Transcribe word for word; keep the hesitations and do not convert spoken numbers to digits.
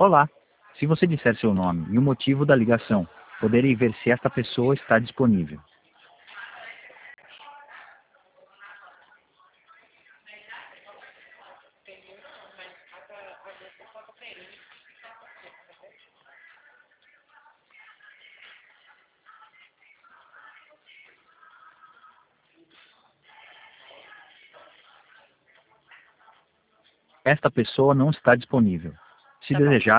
Olá. Se você disser seu nome e o motivo da ligação, poderei ver se esta pessoa está disponível. Esta pessoa não está disponível. Se Tá bom. desejar,